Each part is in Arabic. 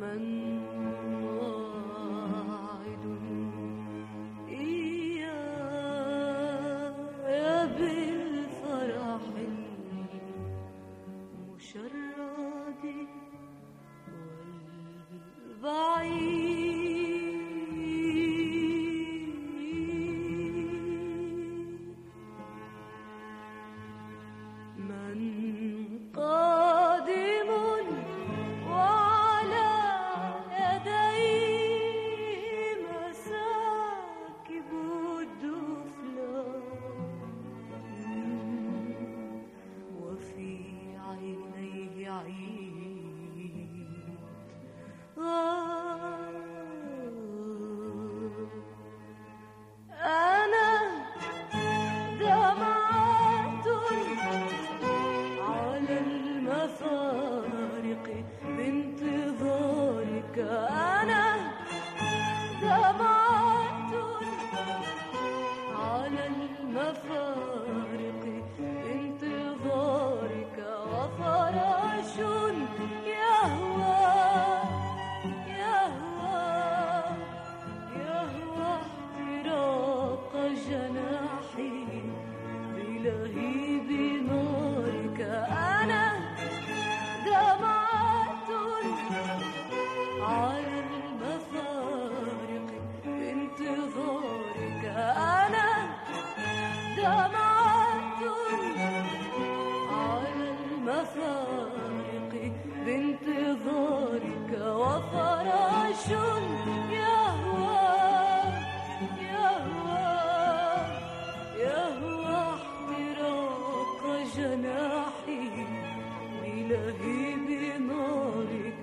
من واعد إياي بالفرح المشرد والبعيد من قادم وعلى يديه مساكب الدفلة وفي عينيه عيد أنا دمعة على المفارق بانتظارك أنا دمعة على المفارق بانتظارك وفراش يهوى احتراق جناحي بلهيب نارك أنا دمعة على المفارق بانتظارك أنا دمعة على المفارق بانتظارك وفراش يهوى احتراق جناحي بلهيب نارك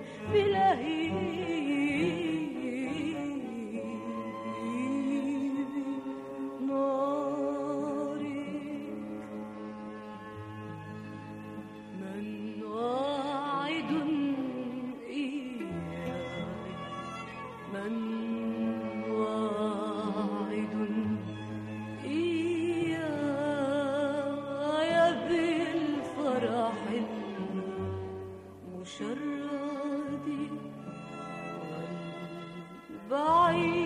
من واعد إياي من واعد إياي بالفرح المشرد والبعيد